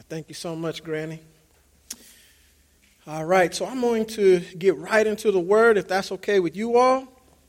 Thank you so much, Granny. All right, so I'm going to get right into the word, if that's okay with you all.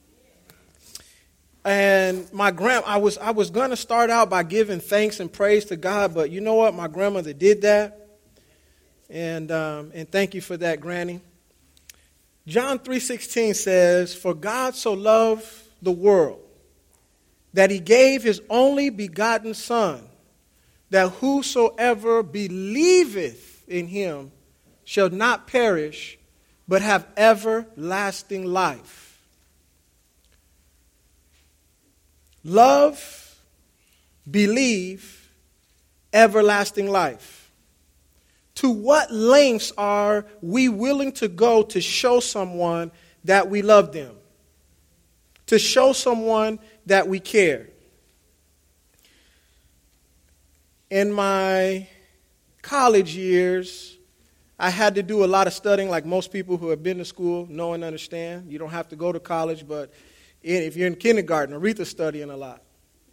And I was going to start out by giving thanks and praise to God, but you know what? My grandmother did that, and thank you for that, Granny. John 3:16 says, "For God so loved the world that He gave His only begotten Son, that whosoever believeth in Him shall not perish, but have everlasting life." Love, believe, everlasting life. To what lengths are we willing to go to show someone that we love them? To show someone that we care? In my college years, I had to do a lot of studying, like most people who have been to school know and understand. You don't have to go to college, but if you're in kindergarten, Aretha's studying a lot.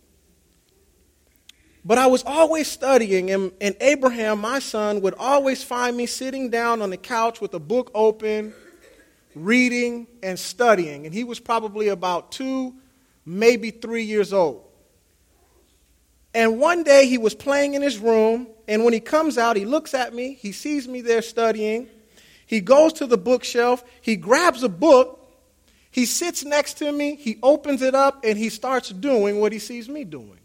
But I was always studying, and Abraham, my son, would always find me sitting down on the couch with a book open, reading and studying. And he was probably about 2, maybe 3 years old. And one day he was playing in his room, and when he comes out, he looks at me, he sees me there studying, he goes to the bookshelf, he grabs a book, he sits next to me, he opens it up, and he starts doing what he sees me doing.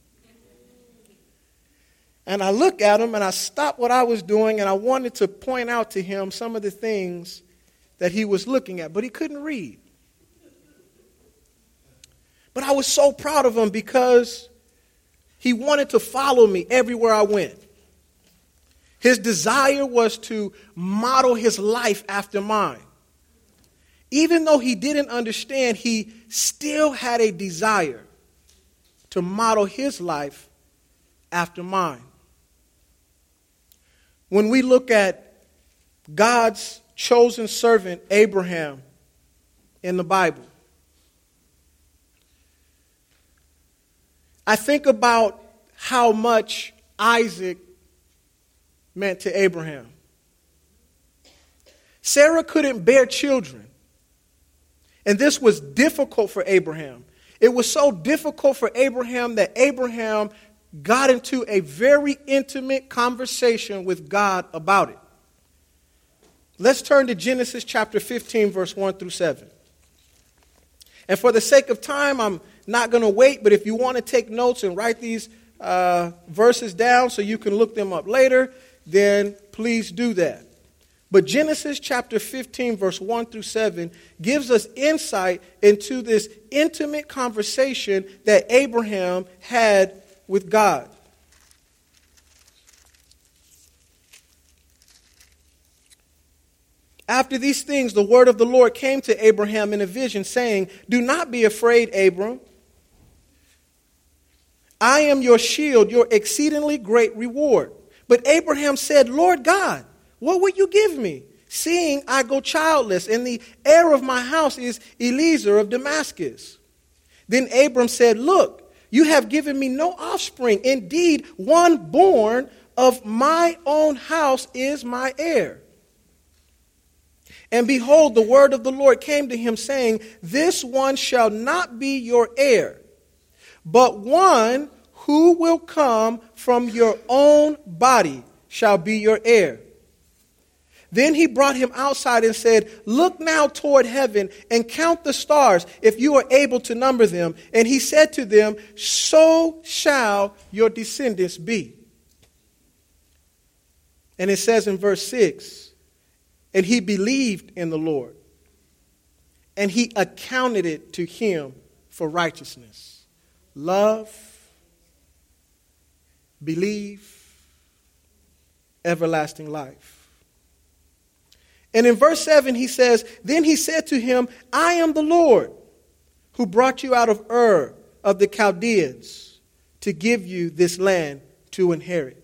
And I look at him, and I stop what I was doing, and I wanted to point out to him some of the things that he was looking at, but he couldn't read. But I was so proud of him because he wanted to follow me everywhere I went. His desire was to model his life after mine. Even though he didn't understand, he still had a desire to model his life after mine. When we look at God's chosen servant, Abraham, in the Bible, I think about how much Isaac meant to Abraham. Sarah couldn't bear children, and this was difficult for Abraham. It was so difficult for Abraham that Abraham got into a very intimate conversation with God about it. Let's turn to Genesis chapter 15, verse 1 through 7. And for the sake of time, I'm not going to wait, but if you want to take notes and write these verses down so you can look them up later, then please do that. But Genesis chapter 15, verse 1 through 7 gives us insight into this intimate conversation that Abraham had with God. After these things, the word of the Lord came to Abraham in a vision, saying, "Do not be afraid, Abram. I am your shield, your exceedingly great reward." But Abraham said, "Lord God, what will you give me, seeing I go childless, and the heir of my house is Eliezer of Damascus?" Then Abram said, "Look, you have given me no offspring. Indeed, one born of my own house is my heir." And behold, the word of the Lord came to him, saying, "This one shall not be your heir, but one who will come from your own body shall be your heir." Then he brought him outside and said, "Look now toward heaven and count the stars, if you are able to number them." And he said to them, "So shall your descendants be." And it says in verse 6, "And he believed in the Lord, and he accounted it to him for righteousness." Love, believe, everlasting life. And in verse 7 he says, "Then he said to him, I am the Lord who brought you out of Ur of the Chaldeans to give you this land to inherit."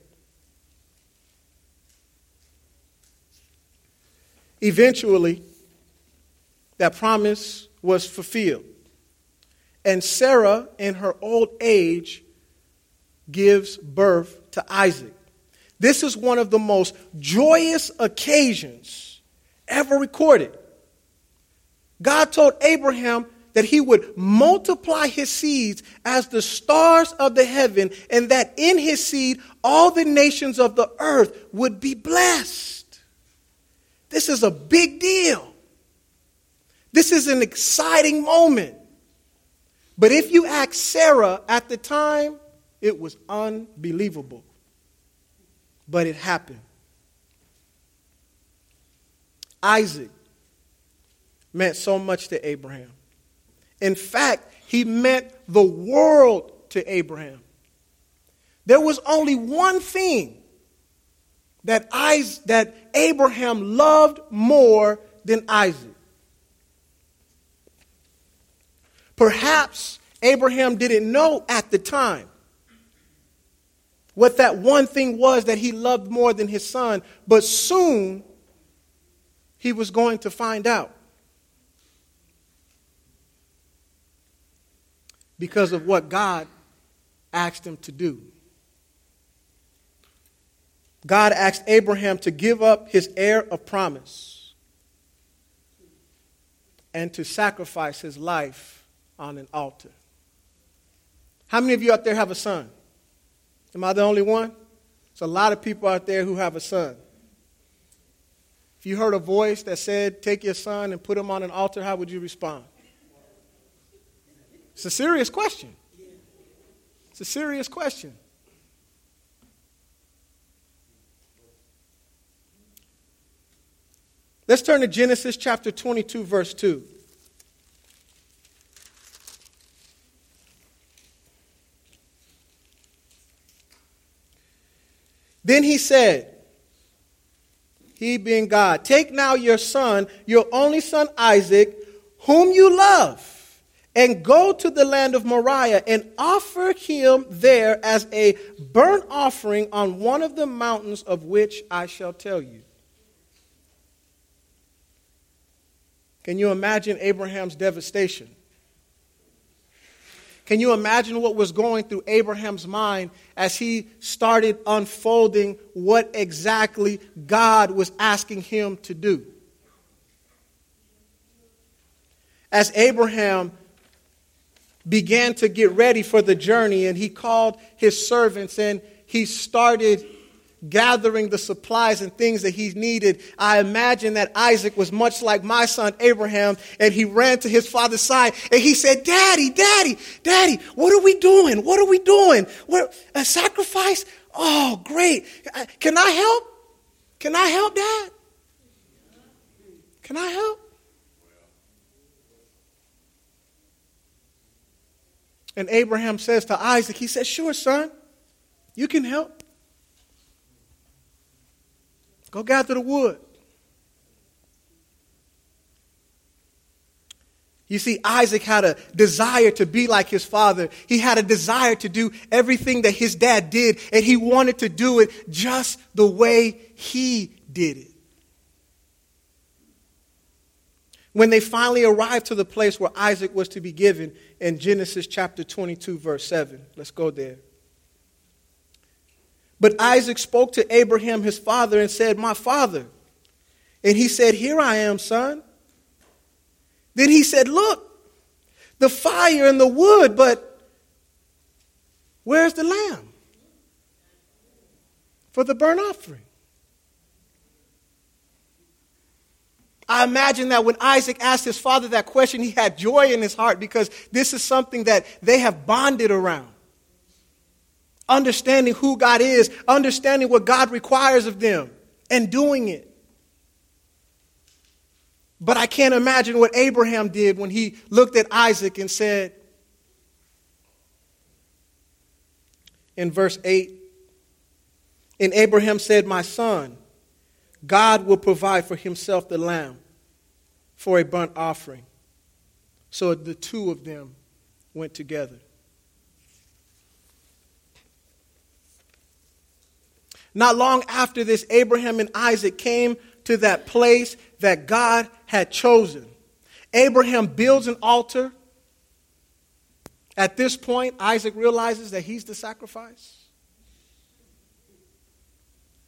Eventually, that promise was fulfilled. And Sarah, in her old age, gives birth to Isaac. This is one of the most joyous occasions ever recorded. God told Abraham that he would multiply his seeds as the stars of the heaven, and that in his seed all the nations of the earth would be blessed. This is a big deal. This is an exciting moment. But if you ask Sarah at the time, it was unbelievable. But it happened. Isaac meant so much to Abraham. In fact, he meant the world to Abraham. There was only one thing that Abraham loved more than Isaac. Perhaps Abraham didn't know at the time what that one thing was that he loved more than his son, but soon he was going to find out. Because of what God asked him to do. God asked Abraham to give up his heir of promise and to sacrifice his life on an altar. How many of you out there have a son? Am I the only one? There's a lot of people out there who have a son. If you heard a voice that said, take your son and put him on an altar, how would you respond? It's a serious question. It's a serious question. Let's turn to Genesis chapter 22, verse 2. Then he said, he being God, take now your son, your only son Isaac, whom you love, and go to the land of Moriah and offer him there as a burnt offering on one of the mountains of which I shall tell you. Can you imagine Abraham's devastation? Can you imagine what was going through Abraham's mind as he started unfolding what exactly God was asking him to do? As Abraham began to get ready for the journey, and he called his servants and he started gathering the supplies and things that he needed, I imagine that Isaac was much like my son Abraham, and he ran to his father's side and he said, Daddy, what are we doing? What are we doing? A sacrifice? Oh, great. Can I help? Can I help, Dad? Can I help? And Abraham says to Isaac, he says, sure, son, you can help. Go gather the wood. You see, Isaac had a desire to be like his father. He had a desire to do everything that his dad did, and he wanted to do it just the way he did it. When they finally arrived to the place where Isaac was to be given in Genesis chapter 22, verse 7. Let's go there. But Isaac spoke to Abraham, his father, and said, my father. And he said, here I am, son. Then he said, look, the fire and the wood, but where's the lamb for the burnt offering? I imagine that when Isaac asked his father that question, he had joy in his heart because this is something that they have bonded around. Understanding who God is, understanding what God requires of them, and doing it. But I can't imagine what Abraham did when he looked at Isaac and said, in verse 8, and Abraham said, my son, God will provide for himself the lamb for a burnt offering. So the two of them went together. Not long after this, Abraham and Isaac came to that place that God had chosen. Abraham builds an altar. At this point, Isaac realizes that he's the sacrifice.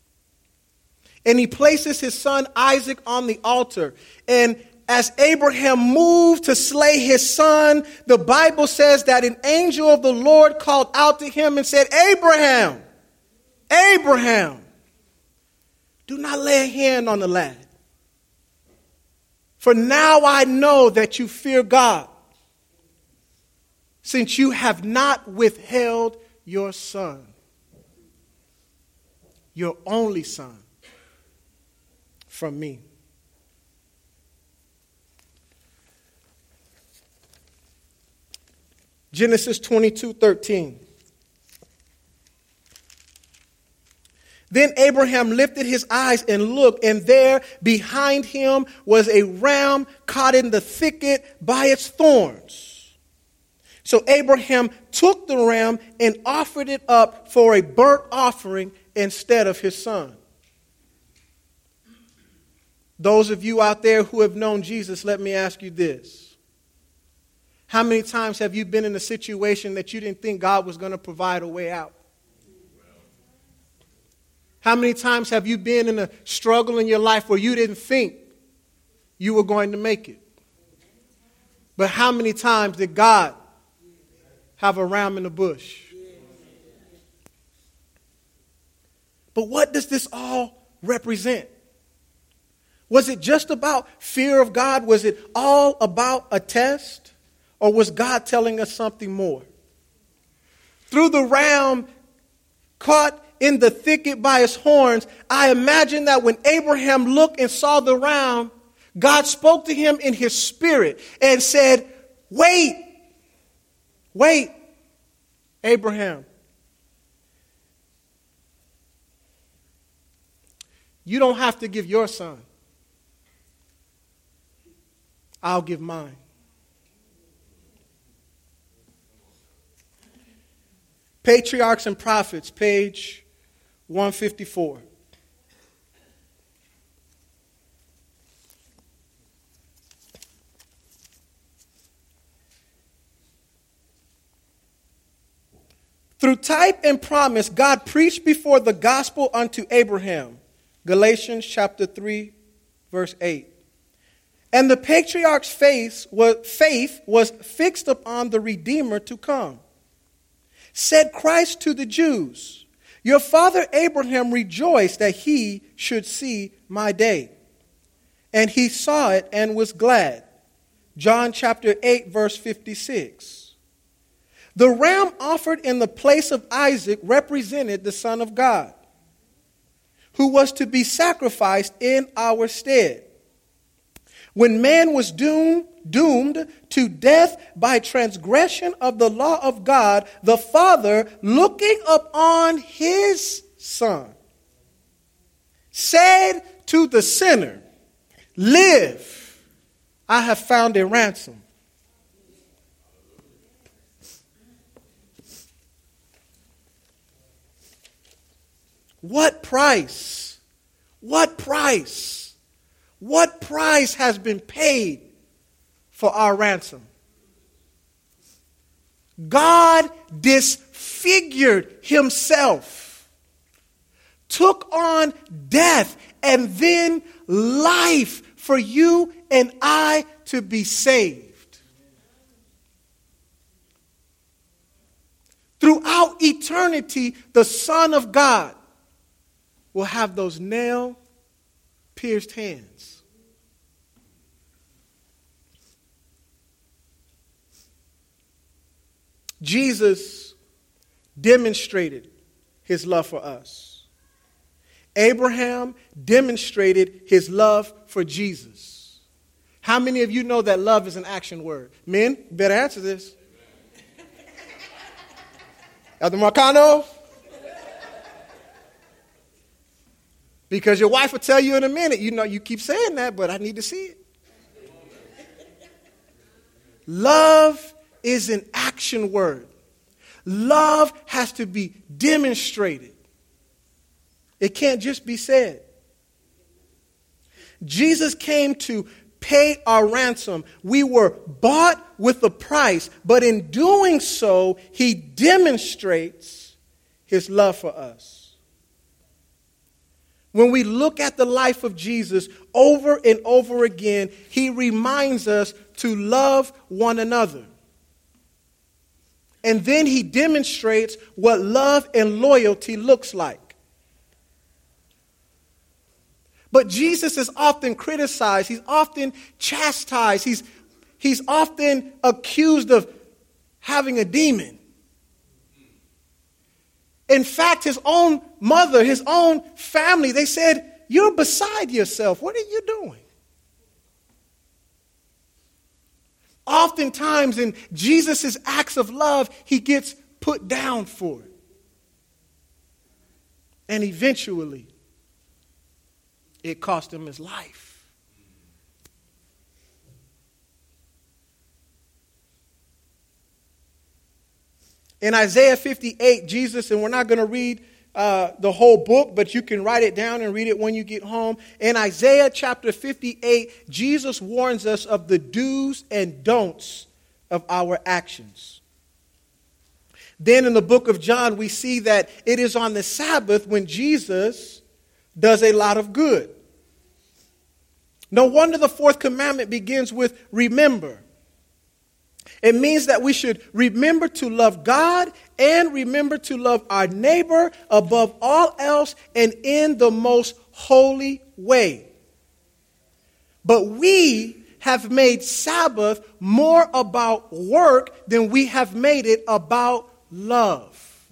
And he places his son Isaac on the altar. And as Abraham moved to slay his son, the Bible says that an angel of the Lord called out to him and said, Abraham, Abraham, do not lay a hand on the lad. For now I know that you fear God, since you have not withheld your son, your only son, from me. Genesis 22:13. Then Abraham lifted his eyes and looked, and there behind him was a ram caught in the thicket by its thorns. So Abraham took the ram and offered it up for a burnt offering instead of his son. Those of you out there who have known Jesus, let me ask you this. How many times have you been in a situation that you didn't think God was going to provide a way out? How many times have you been in a struggle in your life where you didn't think you were going to make it? But how many times did God have a ram in the bush? But what does this all represent? Was it just about fear of God? Was it all about a test? Or was God telling us something more? Through the ram caught in the thicket by his horns, I imagine that when Abraham looked and saw the ram, God spoke to him in his spirit and said, wait, Abraham. You don't have to give your son. I'll give mine. Patriarchs and Prophets, page 154. Through type and promise, God preached before the gospel unto Abraham. Galatians chapter 3, verse 8. And the patriarch's faith was fixed upon the Redeemer to come. Said Christ to the Jews, your father Abraham rejoiced that he should see my day. And he saw it and was glad. John chapter 8, verse 56. The ram offered in the place of Isaac represented the Son of God, who was to be sacrificed in our stead. When man was doomed to death by transgression of the law of God, the Father, looking upon his Son, said to the sinner, live, I have found a ransom. What price? What price? What price has been paid for our ransom? God disfigured himself, took on death and then life for you and I to be saved. Throughout eternity, the Son of God will have those nail-pierced hands. Jesus demonstrated his love for us. Abraham demonstrated his love for Jesus. How many of you know that love is an action word? Men, you better answer this. Elder Marcano? Because your wife will tell you in a minute, you know, you keep saying that, but I need to see it. Love is an action word. Love has to be demonstrated. It can't just be said. Jesus came to pay our ransom. We were bought with a price, but in doing so, he demonstrates his love for us. When we look at the life of Jesus over and over again, he reminds us to love one another. And then he demonstrates what love and loyalty looks like. But Jesus is often criticized. He's often chastised. He's often accused of having a demon. In fact, his own mother, his own family, they said, "You're beside yourself. What are you doing?" Oftentimes in Jesus' acts of love, he gets put down for it. And eventually, it cost him his life. In Isaiah 58, Jesus, and we're not going to read the whole book, but you can write it down and read it when you get home. In Isaiah chapter 58, Jesus warns us of the do's and don'ts of our actions. Then in the book of John, we see that it is on the Sabbath when Jesus does a lot of good. No wonder the fourth commandment begins with remember. It means that we should remember to love God and remember to love our neighbor above all else and in the most holy way. But we have made Sabbath more about work than we have made it about love.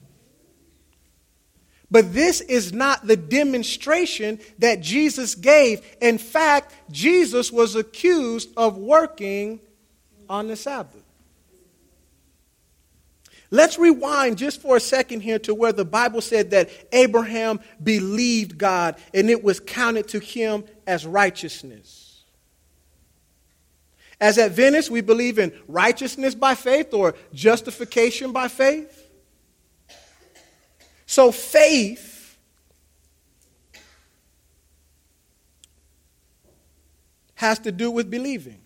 But this is not the demonstration that Jesus gave. In fact, Jesus was accused of working on the Sabbath. Let's rewind just for a second here to where the Bible said that Abraham believed God and it was counted to him as righteousness. As Adventists, we believe in righteousness by faith or justification by faith. So faith has to do with believing.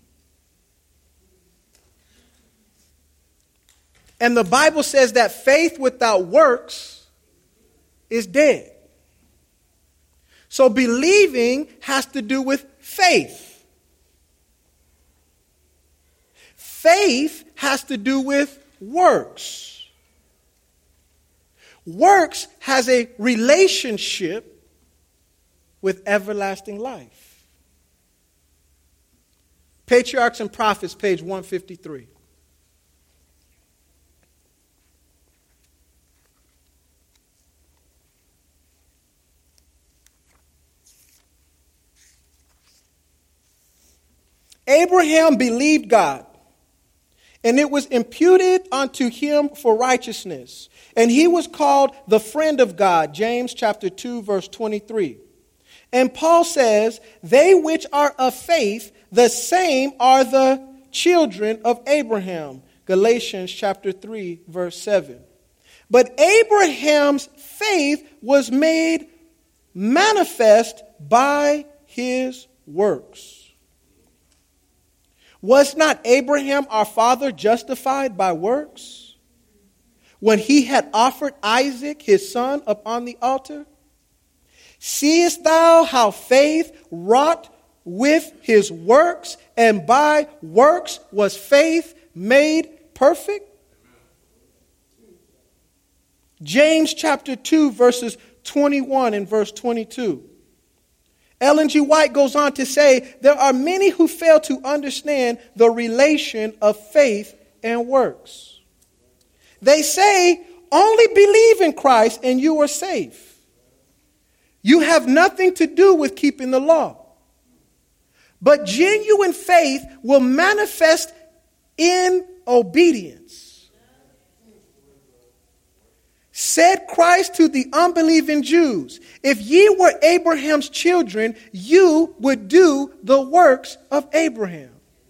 And the Bible says that faith without works is dead. So believing has to do with faith. Faith has to do with works. Works has a relationship with everlasting life. Patriarchs and Prophets, page 153. Abraham believed God, and it was imputed unto him for righteousness. And he was called the friend of God, James chapter 2, verse 23. And Paul says, they which are of faith, the same are the children of Abraham, Galatians chapter 3, verse 7. But Abraham's faith was made manifest by his works. Was not Abraham our father justified by works when he had offered Isaac his son upon the altar? Seest thou how faith wrought with his works, and by works was faith made perfect? James chapter 2 verses 21 and verse 22. Ellen G. White goes on to say, there are many who fail to understand the relation of faith and works. They say, only believe in Christ and you are safe. You have nothing to do with keeping the law. But genuine faith will manifest in obedience. Said Christ to the unbelieving Jews, if ye were Abraham's children, you would do the works of Abraham.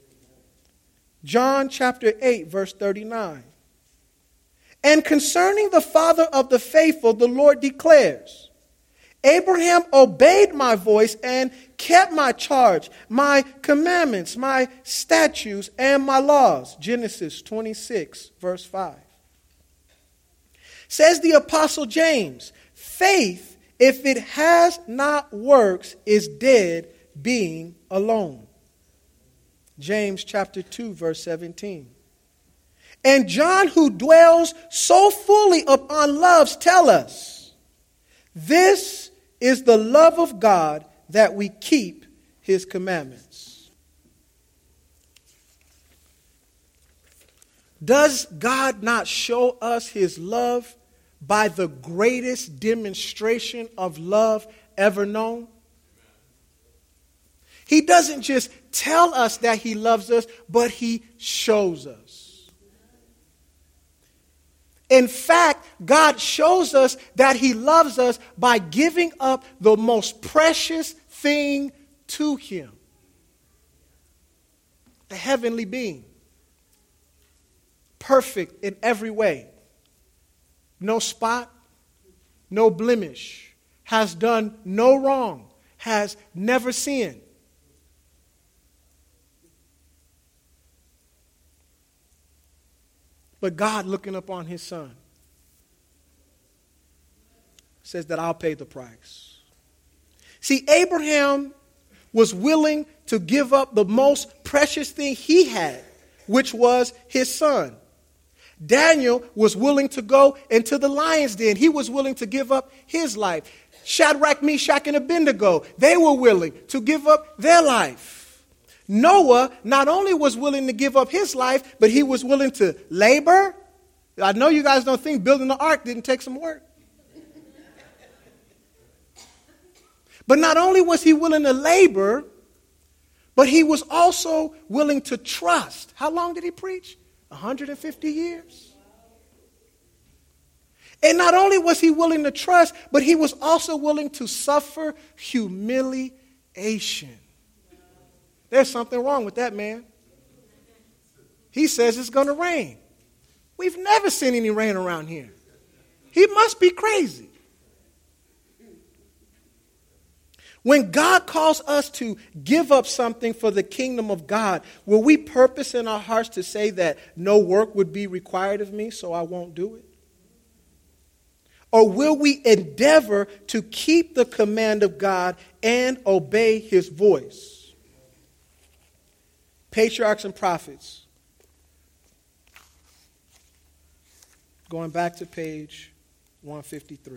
John chapter 8, verse 39. And concerning the father of the faithful, the Lord declares, Abraham obeyed my voice and kept my charge, my commandments, my statutes, and my laws. Genesis 26, verse 5. Says the Apostle James, faith if it has not works, is dead, being alone. James chapter 2, verse 17. And John, who dwells so fully upon loves, tell us, this is the love of God, that we keep his commandments. Does God not show us his love by the greatest demonstration of love ever known? He doesn't just tell us that he loves us, but he shows us. In fact, God shows us that he loves us by giving up the most precious thing to him. The heavenly being. Perfect in every way. No spot, no blemish. Has done no wrong. Has never sinned. But God, looking upon his son, says that I'll pay the price. See, Abraham was willing to give up the most precious thing he had, which was his son. Daniel was willing to go into the lion's den. He was willing to give up his life. Shadrach, Meshach, and Abednego, they were willing to give up their life. Noah not only was willing to give up his life, but he was willing to labor. I know you guys don't think building the ark didn't take some work. But not only was he willing to labor, but he was also willing to trust. How long did he preach? 150 years. And not only was he willing to trust, but he was also willing to suffer humiliation. There's something wrong with that man. He says it's going to rain. We've never seen any rain around here. He must be crazy. When God calls us to give up something for the kingdom of God, will we purpose in our hearts to say that no work would be required of me, so I won't do it? Or will we endeavor to keep the command of God and obey his voice? Patriarchs and prophets. Going back to page 153.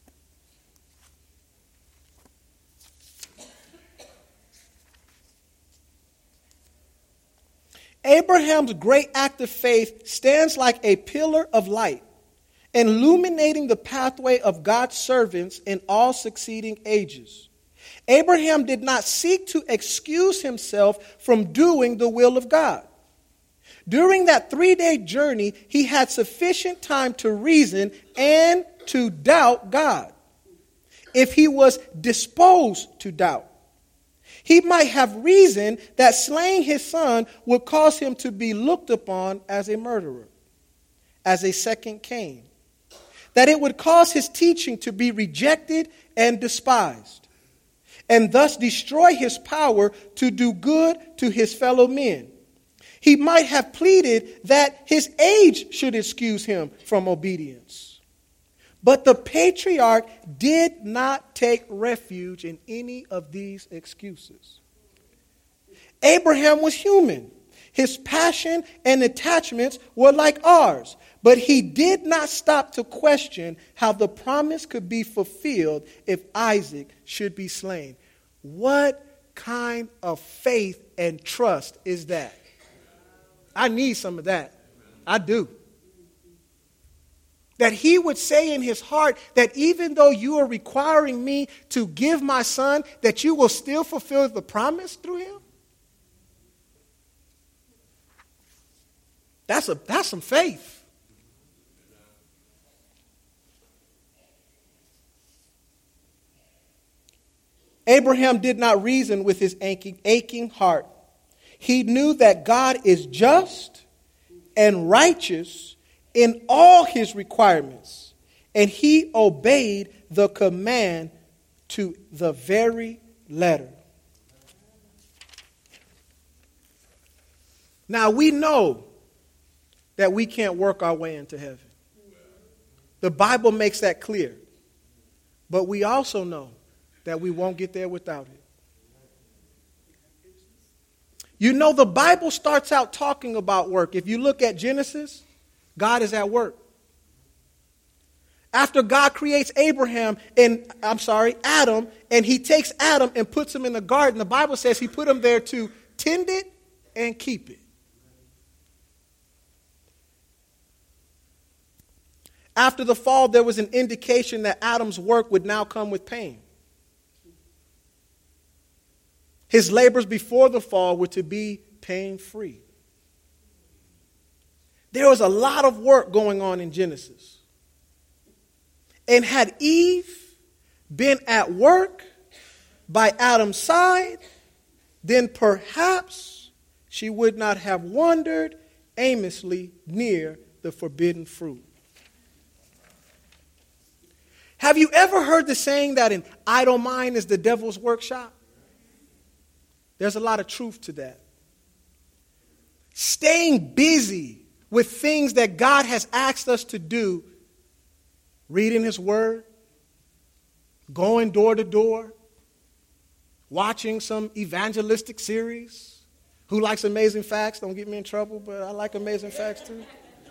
Abraham's great act of faith stands like a pillar of light, illuminating the pathway of God's servants in all succeeding ages. Abraham did not seek to excuse himself from doing the will of God. During that 3-day journey, he had sufficient time to reason and to doubt God, if he was disposed to doubt. He might have reasoned that slaying his son would cause him to be looked upon as a murderer, as a second Cain, that it would cause his teaching to be rejected and despised, and thus destroy his power to do good to his fellow men. He might have pleaded that his age should excuse him from obedience. But the patriarch did not take refuge in any of these excuses. Abraham was human. His passion and attachments were like ours. But he did not stop to question how the promise could be fulfilled if Isaac should be slain. What kind of faith and trust is that? I need some of that. I do. That he would say in his heart that even though you are requiring me to give my son, that you will still fulfill the promise through him. That's some faith. Abraham did not reason with his aching heart. He knew that God is just and righteous in all his requirements, and he obeyed the command to the very letter. Now we know that we can't work our way into heaven. The Bible makes that clear. But we also know that we won't get there without it. You know, the Bible starts out talking about work. If you look at Genesis, God is at work. After God creates Adam, and he takes Adam and puts him in the garden, the Bible says he put him there to tend it and keep it. After the fall, there was an indication that Adam's work would now come with pain. His labors before the fall were to be pain-free. There was a lot of work going on in Genesis. And had Eve been at work by Adam's side, then perhaps she would not have wandered aimlessly near the forbidden fruit. Have you ever heard the saying that an idle mind is the devil's workshop? There's a lot of truth to that. Staying busy with things that God has asked us to do, reading his word, going door to door, watching some evangelistic series. Who likes Amazing Facts? Don't get me in trouble, but I like Amazing Facts too.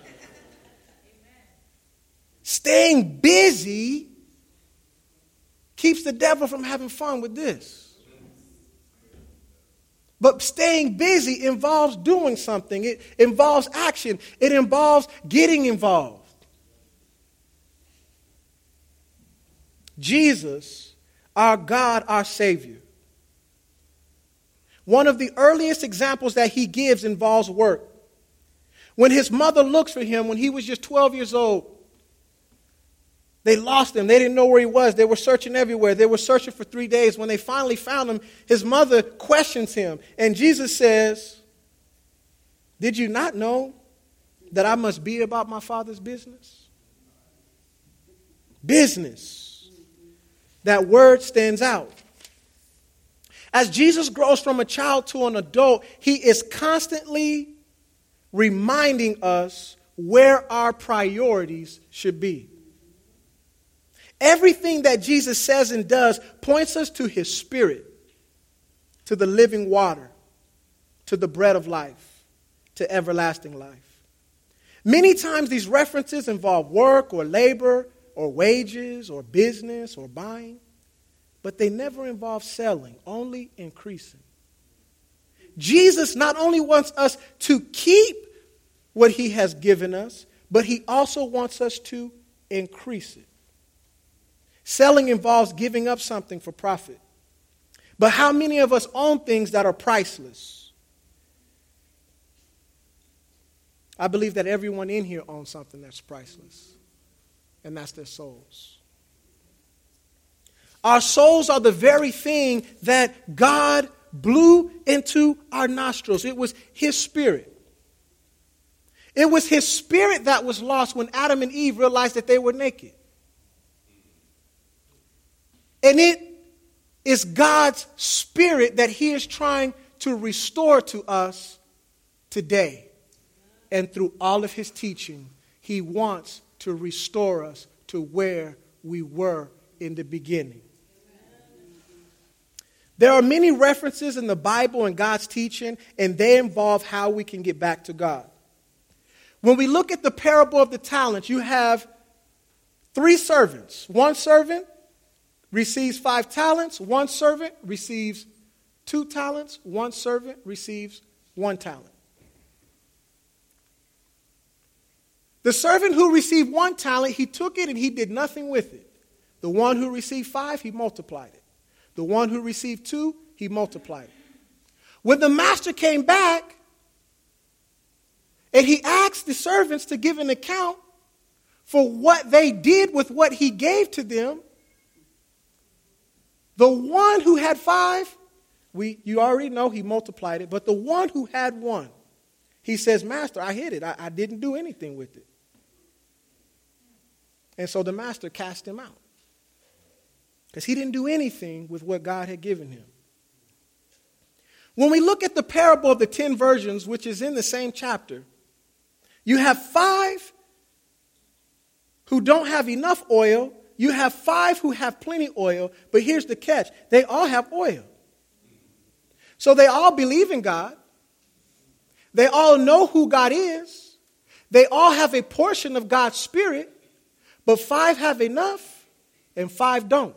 Staying busy keeps the devil from having fun with this. But staying busy involves doing something. It involves action. It involves getting involved. Jesus, our God, our Savior. One of the earliest examples that he gives involves work. When his mother looks for him when he was just 12 years old, they lost him. They didn't know where he was. They were searching everywhere. They were searching for 3 days. When they finally found him, his mother questions him. And Jesus says, "Did you not know that I must be about my Father's business?" Business. That word stands out. As Jesus grows from a child to an adult, he is constantly reminding us where our priorities should be. Everything that Jesus says and does points us to his Spirit, to the living water, to the bread of life, to everlasting life. Many times these references involve work or labor or wages or business or buying, but they never involve selling, only increasing. Jesus not only wants us to keep what he has given us, but he also wants us to increase it. Selling involves giving up something for profit. But how many of us own things that are priceless? I believe that everyone in here owns something that's priceless, and that's their souls. Our souls are the very thing that God blew into our nostrils. It was his Spirit. It was his Spirit that was lost when Adam and Eve realized that they were naked. And it is God's Spirit that he is trying to restore to us today. And through all of his teaching, he wants to restore us to where we were in the beginning. There are many references in the Bible and God's teaching, and they involve how we can get back to God. When we look at the parable of the talents, you have 3 servants. One servant receives 5 talents. One servant receives 2 talents. One servant receives 1 talent. The servant who received 1 talent, he took it and he did nothing with it. The one who received 5, he multiplied it. The one who received 2, he multiplied it. When the master came back and he asked the servants to give an account for what they did with what he gave to them, the one who had 5, you already know he multiplied it, but the one who had 1, he says, "Master, I hid it. I didn't do anything with it." And so the master cast him out because he didn't do anything with what God had given him. When we look at the parable of the 10 virgins, which is in the same chapter, you have 5 who don't have enough oil. you have 5 who have plenty oil, but here's the catch. They all have oil. So they all believe in God. They all know who God is. They all have a portion of God's Spirit, but 5 have enough and 5 don't.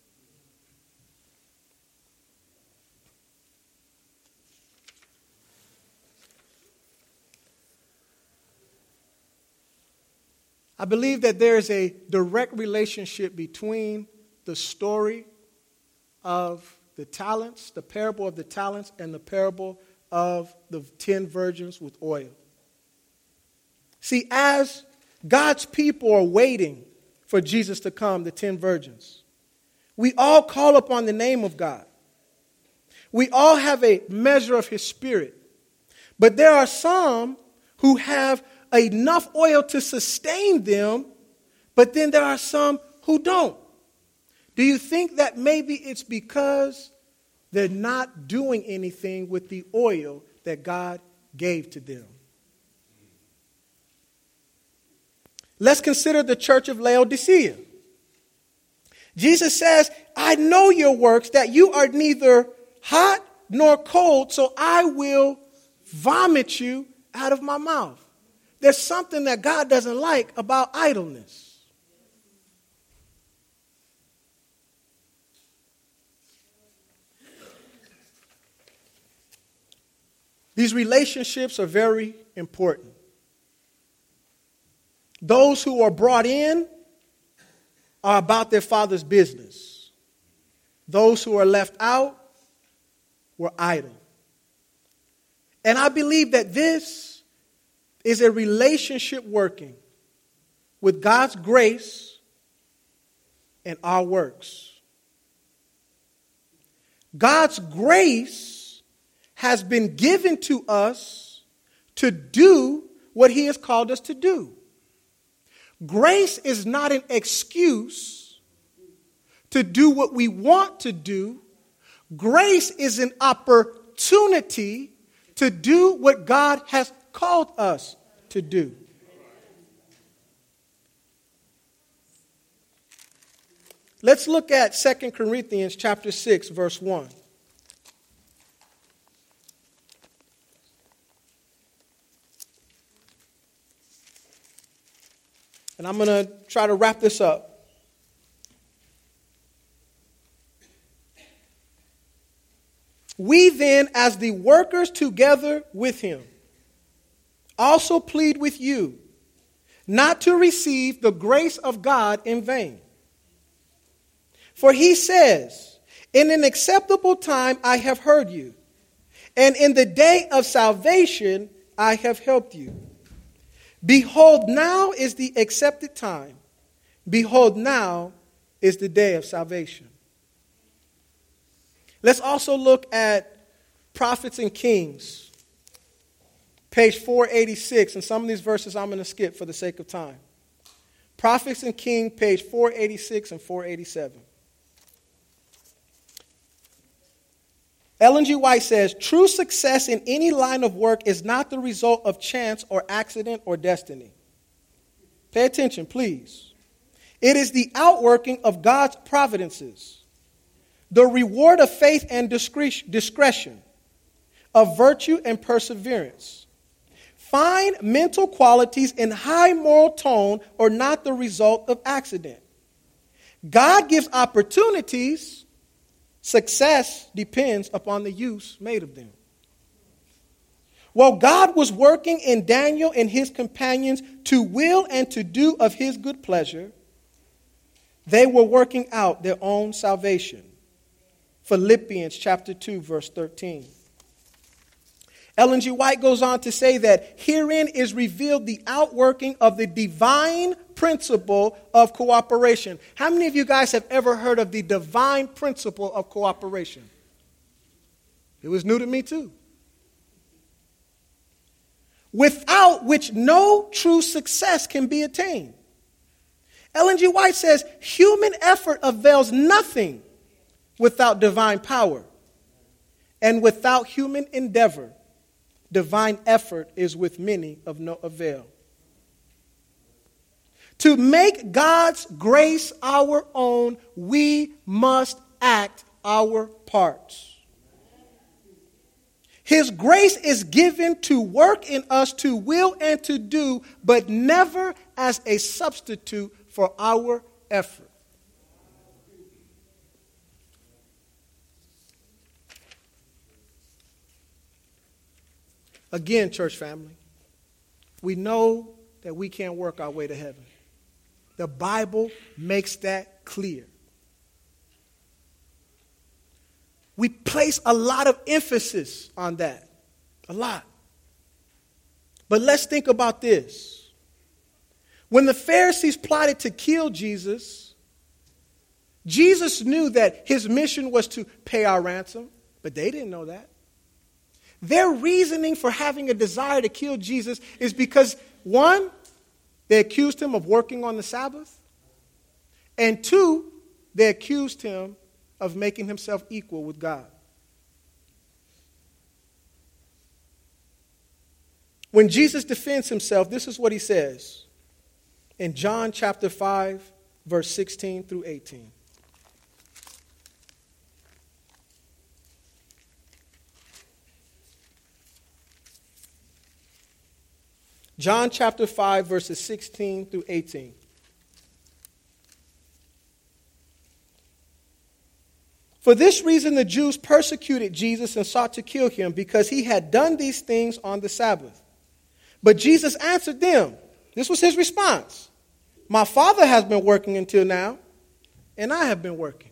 I believe that there is a direct relationship between the story of the talents, the parable of the talents, and the parable of the 10 virgins with oil. See, as God's people are waiting for Jesus to come, the 10 virgins, we all call upon the name of God. We all have a measure of His Spirit. But there are some who have enough oil to sustain them, but then there are some who don't. Do you think that maybe it's because they're not doing anything with the oil that God gave to them? Let's consider the church of Laodicea. Jesus says, I know your works, that you are neither hot nor cold, so I will vomit you out of my mouth. There's something that God doesn't like about idleness. These relationships are very important. Those who are brought in are about their Father's business. Those who are left out were idle. And I believe that this is a relationship working with God's grace and our works. God's grace has been given to us to do what He has called us to do. Grace is not an excuse to do what we want to do. Grace is an opportunity to do what God has called us to do. Let's look at 2 Corinthians chapter 6, verse 1. And I'm going to try to wrap this up. We then, as the workers together with Him, also plead with you not to receive the grace of God in vain. For He says, in an acceptable time I have heard you, and in the day of salvation I have helped you. Behold, now is the accepted time. Behold, now is the day of salvation. Let's also look at Prophets and Kings. Page 486, and some of these verses I'm going to skip for the sake of time. Prophets and Kings, page 486 and 487. Ellen G. White says, true success in any line of work is not the result of chance or accident or destiny. Pay attention, please. It is the outworking of God's providences, the reward of faith and discretion, of virtue and perseverance. Fine mental qualities and high moral tone are not the result of accident. God gives opportunities. Success depends upon the use made of them. While God was working in Daniel and his companions to will and to do of His good pleasure, they were working out their own salvation. Philippians chapter 2, verse 13. Ellen G. White goes on to say that herein is revealed the outworking of the divine principle of cooperation. How many of you guys have ever heard of the divine principle of cooperation? It was new to me too. Without which no true success can be attained. Ellen G. White says human effort avails nothing without divine power. And without human endeavor, divine effort is with many of no avail. To make God's grace our own, we must act our parts. His grace is given to work in us to will and to do, but never as a substitute for our effort. Again, church family, we know that we can't work our way to heaven. The Bible makes that clear. We place a lot of emphasis on that. A lot. But let's think about this. When the Pharisees plotted to kill Jesus, Jesus knew that his mission was to pay our ransom, but they didn't know that. Their reasoning for having a desire to kill Jesus is because, one, they accused him of working on the Sabbath, and two, they accused him of making himself equal with God. When Jesus defends himself, this is what he says in John chapter 5, verse 16 through 18. John chapter 5, verses 16 through 18. For this reason the Jews persecuted Jesus and sought to kill him, because he had done these things on the Sabbath. But Jesus answered them. This was his response. My Father has been working until now, and I have been working.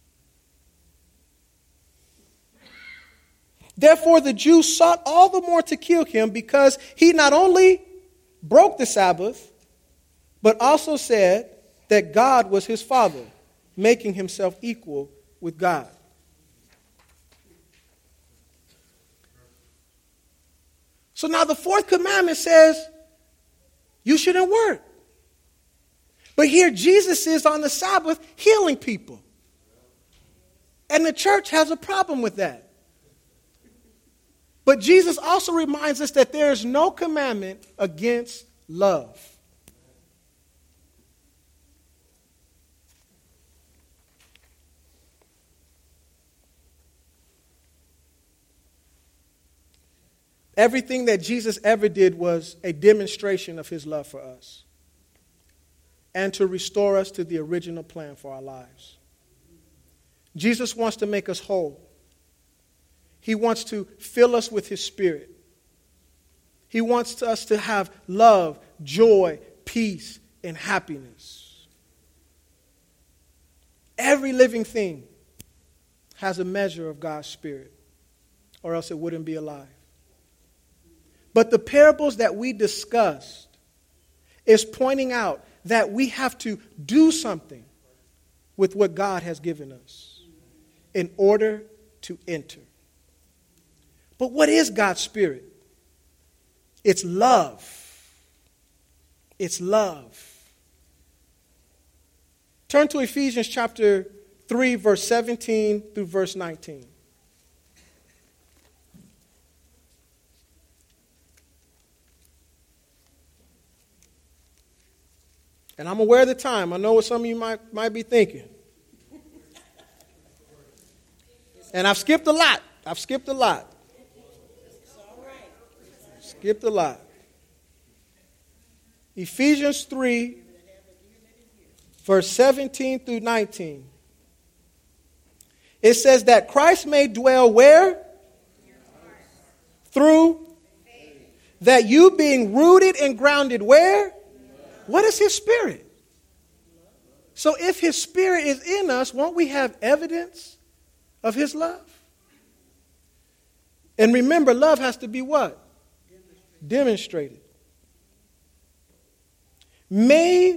Therefore the Jews sought all the more to kill him, because he not only broke the Sabbath, but also said that God was his Father, making himself equal with God. So now the fourth commandment says you shouldn't work. But here Jesus is on the Sabbath healing people. And the church has a problem with that. But Jesus also reminds us that there is no commandment against love. Everything that Jesus ever did was a demonstration of his love for us and to restore us to the original plan for our lives. Jesus wants to make us whole. He wants to fill us with his Spirit. He wants us to have love, joy, peace, and happiness. Every living thing has a measure of God's Spirit, or else it wouldn't be alive. But the parables that we discussed is pointing out that we have to do something with what God has given us in order to enter. But what is God's Spirit? It's love. It's love. Turn to Ephesians chapter 3, verse 17 through verse 19. And I'm aware of the time. I know what some of you might be thinking. And I've skipped a lot. Skipped a lot. Ephesians 3, verse 17 through 19. It says that Christ may dwell where? Through. That you being rooted and grounded where? What is his Spirit? So if his Spirit is in us, won't we have evidence of his love? And remember, love has to be what? Demonstrated. May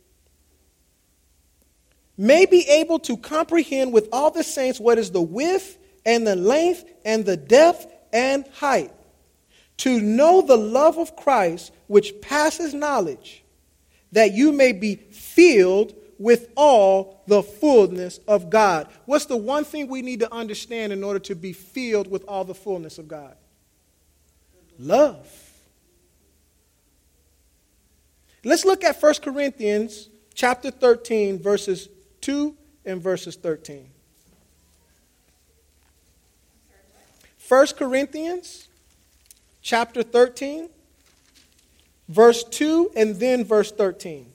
be able to comprehend with all the saints what is the width and the length and the depth and height, to know the love of Christ which passes knowledge, that you may be filled with all the fullness of God. What's the one thing we need to understand in order to be filled with all the fullness of God? Love. Let's look at 1 Corinthians chapter 13, verses 2 and verses 13. 1 Corinthians chapter 13, verse 2 and then verse 13.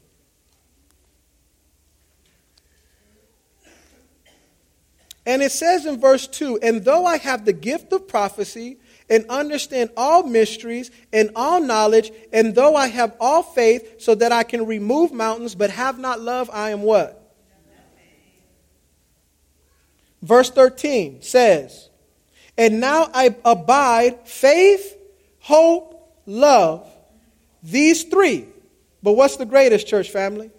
And it says in verse 2, "And though I have the gift of prophecy and understand all mysteries and all knowledge, and though I have all faith so that I can remove mountains, but have not love, I am what?" Verse 13 says, "And now I abide faith, hope, love, these three." But what's the greatest, church family?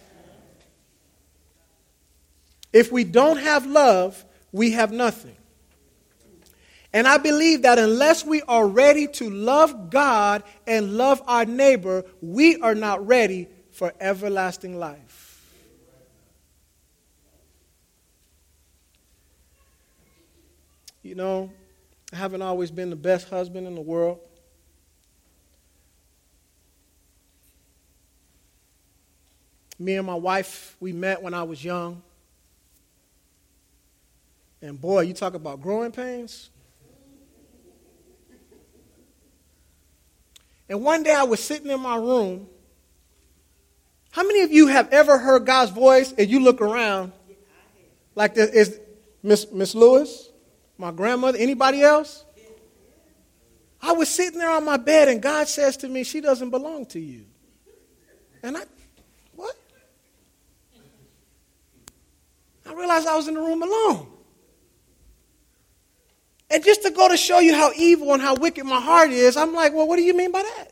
If we don't have love, we have nothing. And I believe that unless we are ready to love God and love our neighbor, we are not ready for everlasting life. You know, I haven't always been the best husband in the world. Me and my wife, we met when I was young. And boy, you talk about growing pains. And one day I was sitting in my room. How many of you have ever heard God's voice and you look around like this? Is Miss Lewis, my grandmother, anybody else? I was sitting there on my bed and God says to me, "She doesn't belong to you." And what? I realized I was in the room alone. And just to go to show you how evil and how wicked my heart is, I'm like, well, what do you mean by that?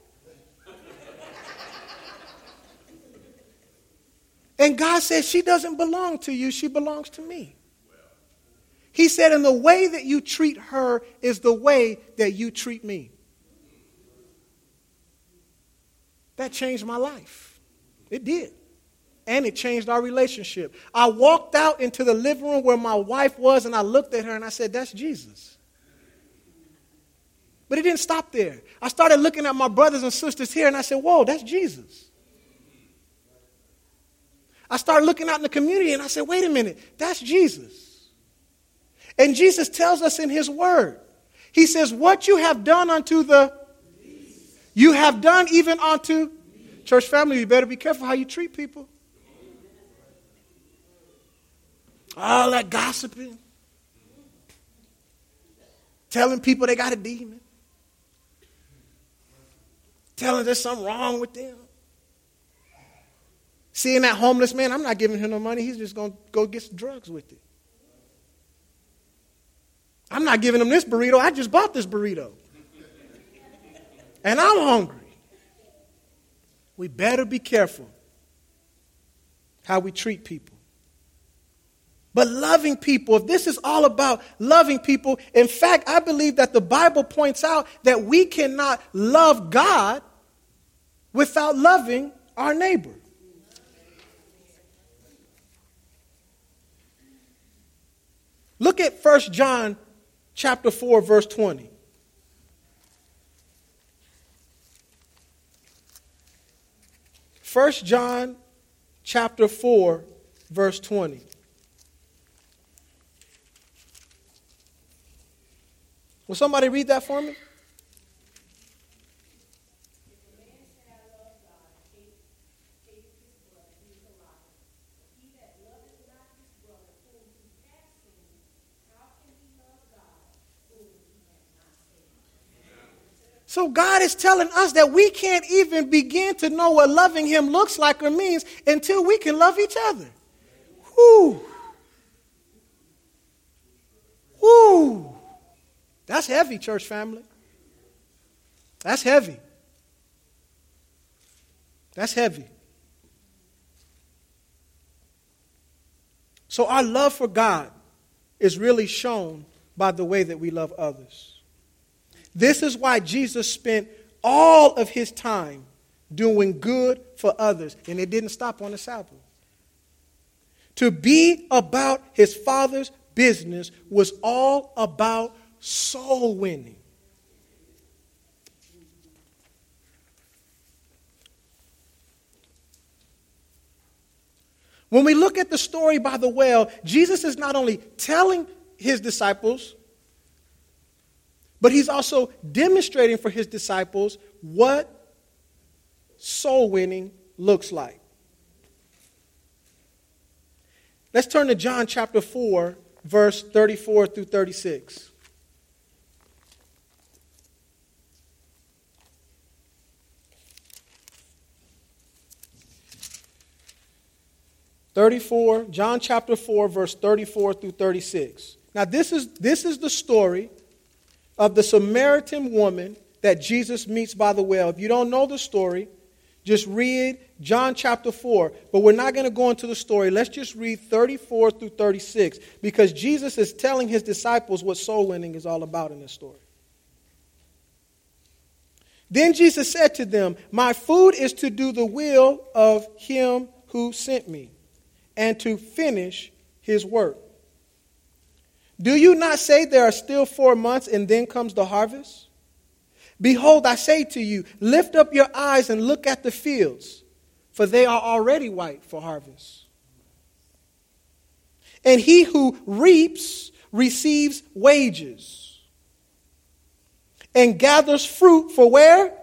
And God said, "She doesn't belong to you, she belongs to me." He said, "And the way that you treat her is the way that you treat me." That changed my life. It did. And it changed our relationship. I walked out into the living room where my wife was, and I looked at her and I said, "That's Jesus." But it didn't stop there. I started looking at my brothers and sisters here, and I said, "Whoa, that's Jesus." I started looking out in the community, and I said, "Wait a minute, that's Jesus." And Jesus tells us in his word, he says, "What you have done unto the least, you have done even unto me." Church family, you better be careful how you treat people. All that gossiping, telling people they got a demon, telling there's something wrong with them. Seeing that homeless man, I'm not giving him no money. He's just going to go get some drugs with it. I'm not giving him this burrito. I just bought this burrito. And I'm hungry. We better be careful how we treat people. But loving people, if this is all about loving people, in fact, I believe that the Bible points out that we cannot love God without loving our neighbor. Look at 1 John chapter 4, verse 20. First John chapter 4, verse 20. Will somebody read that for me? So God is telling us that we can't even begin to know what loving him looks like or means until we can love each other. Whew. Whew. That's heavy, church family. That's heavy. That's heavy. So our love for God is really shown by the way that we love others. This is why Jesus spent all of his time doing good for others, and it didn't stop on the Sabbath. To be about his Father's business was all about soul winning. When we look at the story by the well, Jesus is not only telling his disciples, but he's also demonstrating for his disciples what soul winning looks like. Let's turn to John chapter 4, verse 34 through 36. John chapter 4, verse 34 through 36. Now this is the story of the Samaritan woman that Jesus meets by the well. If you don't know the story, just read John chapter 4. But we're not going to go into the story. Let's just read 34 through 36, because Jesus is telling his disciples what soul winning is all about in this story. Then Jesus said to them, "My food is to do the will of him who sent me, and to finish his work. Do you not say there are still 4 months and then comes the harvest? Behold, I say to you, lift up your eyes and look at the fields, for they are already white for harvest. And he who reaps receives wages and gathers fruit for where?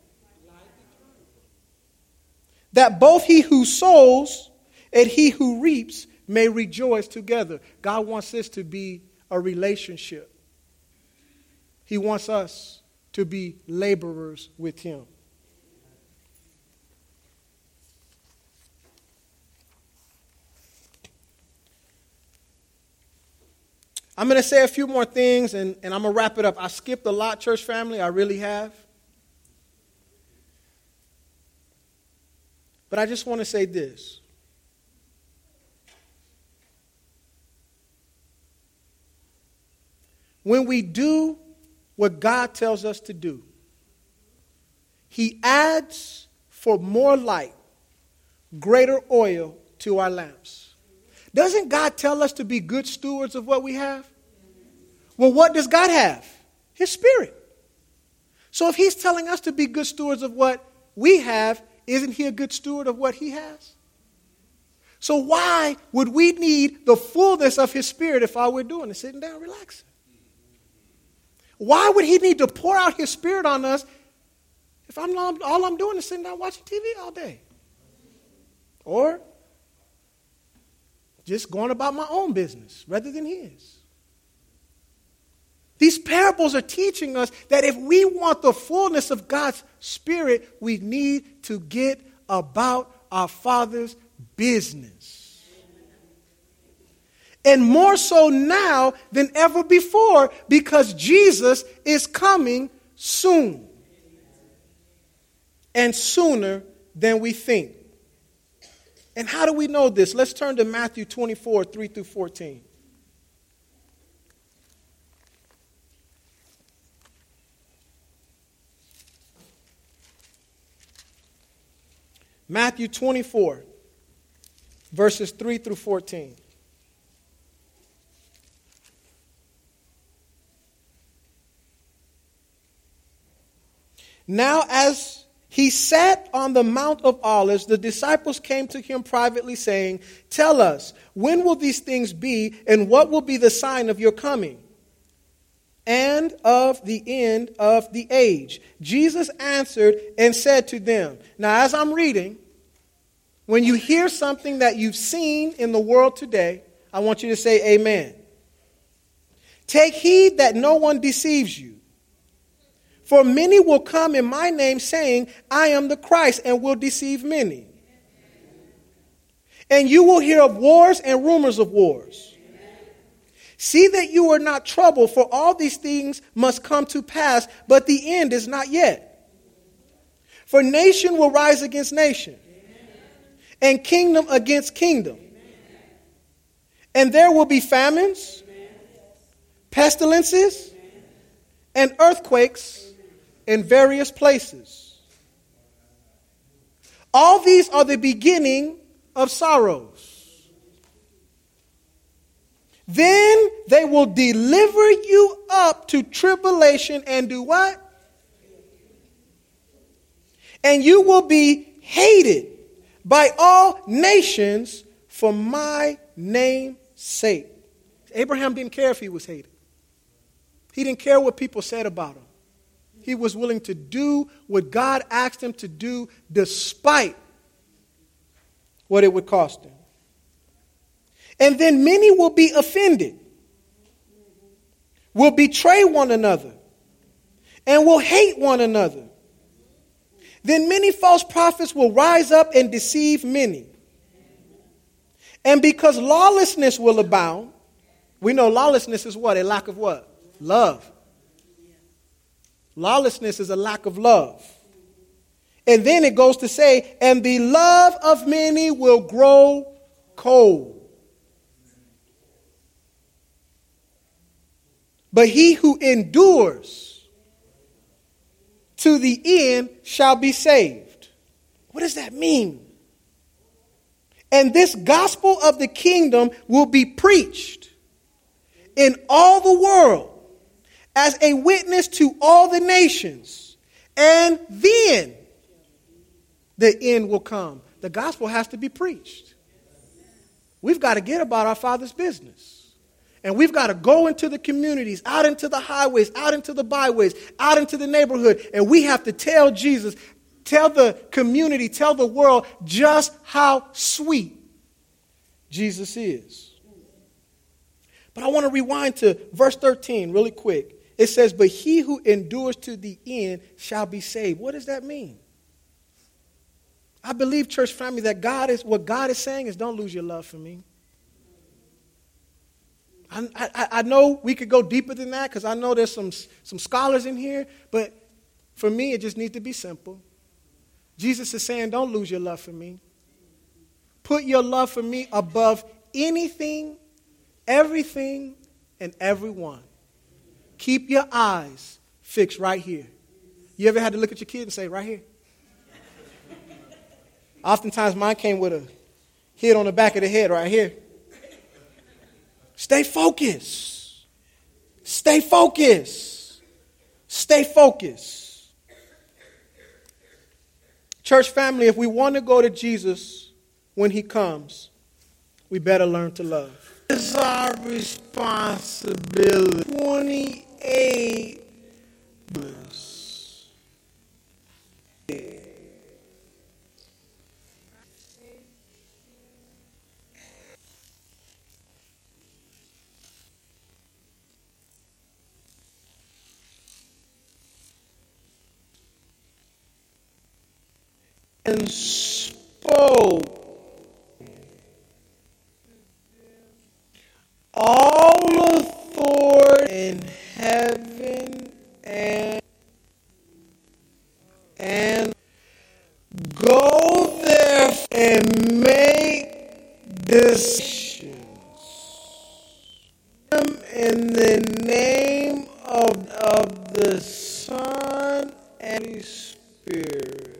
That both he who sows and he who reaps may rejoice together." God wants this to be a relationship. He wants us to be laborers with him. I'm going to say a few more things and I'm going to wrap it up. I skipped a lot, church family. I really have. But I just want to say this. When we do what God tells us to do, he adds for more light, greater oil to our lamps. Doesn't God tell us to be good stewards of what we have? Well, what does God have? His Spirit. So if he's telling us to be good stewards of what we have, isn't he a good steward of what he has? So why would we need the fullness of his Spirit if all we're doing is sitting down relaxing? Why would he need to pour out his Spirit on us if all I'm doing is sitting down watching TV all day? Or just going about my own business rather than his. These parables are teaching us that if we want the fullness of God's Spirit, we need to get about our Father's business. And more so now than ever before, because Jesus is coming soon. And sooner than we think. And how do we know this? Let's turn to Matthew 24, 3 through 14. Matthew 24, verses 3 through 14. Now, as he sat on the Mount of Olives, the disciples came to him privately, saying, "Tell us, when will these things be, and what will be the sign of your coming and of the end of the age?" Jesus answered and said to them. Now, as I'm reading, when you hear something that you've seen in the world today, I want you to say amen. "Take heed that no one deceives you. For many will come in my name, saying, 'I am the Christ,' and will deceive many. And you will hear of wars and rumors of wars. See that you are not troubled, for all these things must come to pass, but the end is not yet. For nation will rise against nation, and kingdom against kingdom. And there will be famines, pestilences, and earthquakes in various places. All these are the beginning of sorrows. Then they will deliver you up to tribulation and do what? And you will be hated by all nations for my name's sake. Abraham didn't care if he was hated. He didn't care what people said about him. He was willing to do what God asked him to do despite what it would cost him. And then many will be offended, will betray one another, and will hate one another. Then many false prophets will rise up and deceive many. And because lawlessness will abound, we know lawlessness is what? A lack of what? Love. Lawlessness is a lack of love. And then it goes to say, and the love of many will grow cold. But he who endures to the end shall be saved. What does that mean? And this gospel of the kingdom will be preached in all the world as a witness to all the nations. And then the end will come. The gospel has to be preached. We've got to get about our Father's business. And we've got to go into the communities, out into the highways, out into the byways, out into the neighborhood. And we have to tell Jesus, tell the community, tell the world just how sweet Jesus is. But I want to rewind to verse 13 really quick. It says, but he who endures to the end shall be saved. What does that mean? I believe, church family, that what God is saying is don't lose your love for me. I know we could go deeper than that because I know there's some scholars in here, but for me, it just needs to be simple. Jesus is saying, don't lose your love for me. Put your love for me above anything, everything, and everyone. Keep your eyes fixed right here. You ever had to look at your kid and say, right here? Oftentimes mine came with a hit on the back of the head right here. Stay focused. Stay focused. Stay focused. Church family, if we want to go to Jesus when he comes, we better learn to love. It's our responsibility. 28 verse. And spoke all authority in heaven and go there and make decisions in the name of the Son and the Spirit,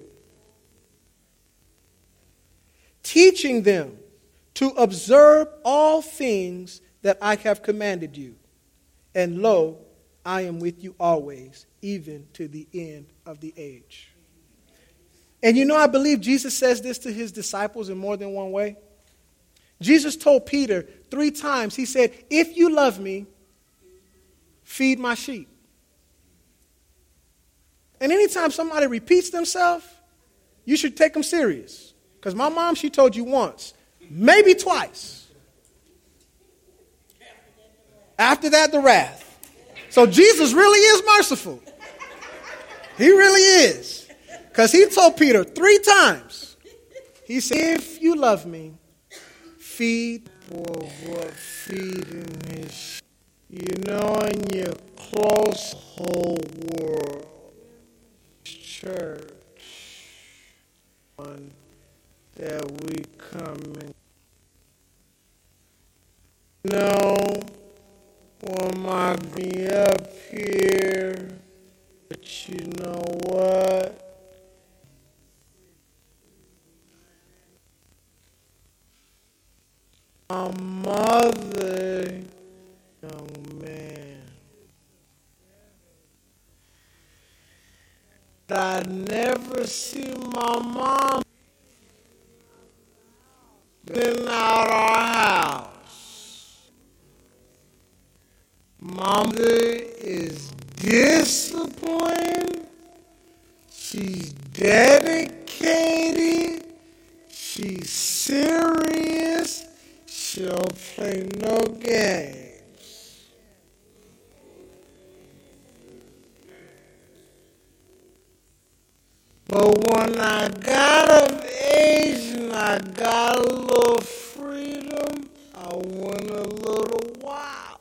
teaching them to observe all things that I have commanded you. And lo, I am with you always, even to the end of the age. And you know, I believe Jesus says this to his disciples in more than one way. Jesus told Peter 3 times, he said, if you love me, feed my sheep. And anytime somebody repeats themselves, you should take them serious. Because my mom, she told you once, maybe twice. After that, the wrath. So Jesus really is merciful. He really is. Because he told Peter 3 times. He said, if you love me, feed for what feeding his. You know, in your close whole world, church, that we come in. No, one might be up here, but you know what? My mother, young man, I never see my mom. Then clean out our house. Mama is disciplined. She's dedicated. She's serious. She don't play no games. But when I got of age and I got a little freedom, I went a little wild.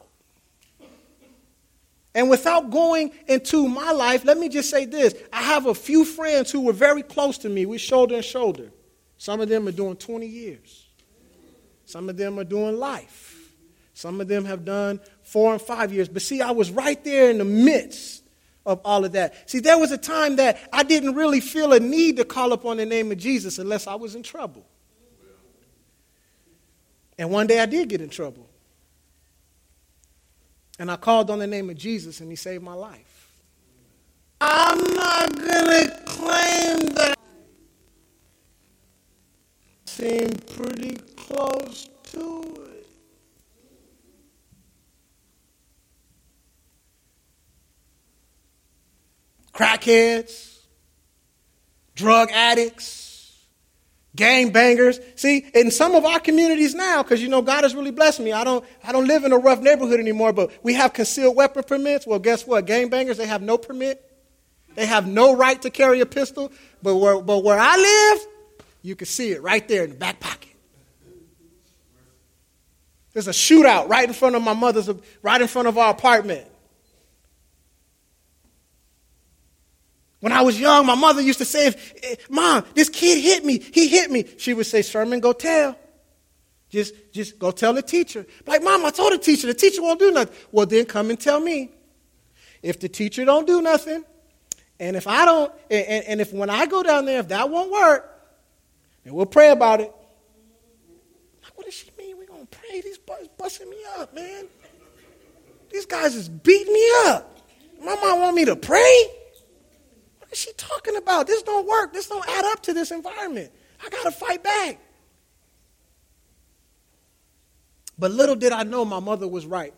And without going into my life, let me just say this. I have a few friends who were very close to me. We're shoulder and shoulder. Some of them are doing 20 years. Some of them are doing life. Some of them have done 4 and 5 years. But see, I was right there in the midst of all of that. See, there was a time that I didn't really feel a need to call upon the name of Jesus unless I was in trouble. And one day I did get in trouble. And I called on the name of Jesus and he saved my life. I'm not going to claim that I seem pretty close to it. Crackheads, drug addicts, gangbangers. See, in some of our communities now, because God has really blessed me. I don't live in a rough neighborhood anymore, but we have concealed weapon permits. Well, guess what? Gangbangers, they have no permit. They have no right to carry a pistol. But where I live, you can see it right there in the back pocket. There's a shootout right in front of right in front of our apartment. When I was young, my mother used to say, Mom, this kid hit me. He hit me. She would say, Sherman, go tell. Just go tell the teacher. Like, Mom, I told the teacher. The teacher won't do nothing. Well, then come and tell me. If the teacher don't do nothing, and if I don't, and if when I go down there, if that won't work, then we'll pray about it. Like, what does she mean? We're going to pray? These boys busting me up, man. These guys is beating me up. My mom want me to pray? What is she talking about? This don't work. This don't add up to this environment. I got to fight back. But little did I know my mother was right.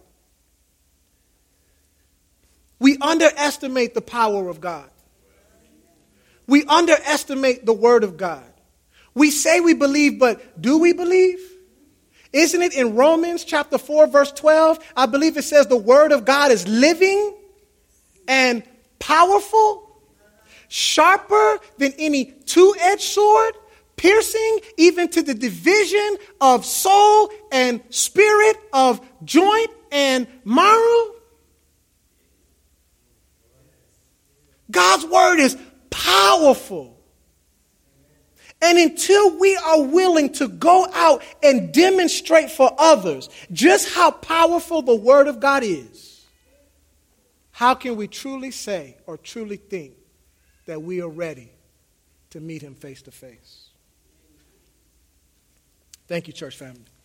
We underestimate the power of God. We underestimate the word of God. We say we believe, but do we believe? Isn't it in Romans chapter 4, verse 12? I believe it says the word of God is living and powerful, sharper than any two-edged sword, piercing even to the division of soul and spirit, of joint and marrow. God's word is powerful. And until we are willing to go out and demonstrate for others just how powerful the word of God is, how can we truly say or truly think that we are ready to meet him face to face? Thank you, church family.